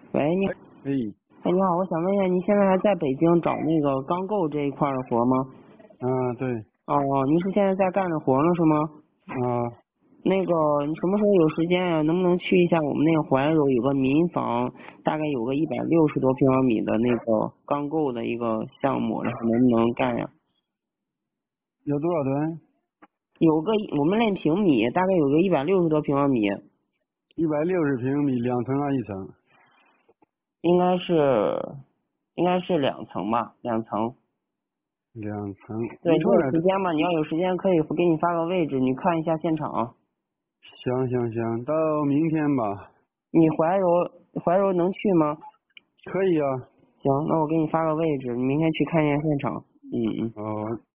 喂，你， 哎， 哎，你好，我想问一下，你现在还在北京找那个钢构这一块儿的活吗？ 对， 哦，你是现在在干着活呢是吗？ 啊， 那个，你什么时候有时间呀？能不能去一下我们那个怀柔有个民房，大概有个160多平方米的那个钢构的一个项目，然后能不能干呀？ 有多少吨有个我们那平米大概有个160多平方米， ？160平米，2层还一层？ 应该是2层吧，2层。 2层。 对，你一块儿的。 有时间吗？你要有时间可以给你发个位置，你看一下现场。 行，到明天吧。 你怀柔能去吗？ 可以啊。 行，那我给你发个位置，你明天去看一下现场。嗯嗯。 哦，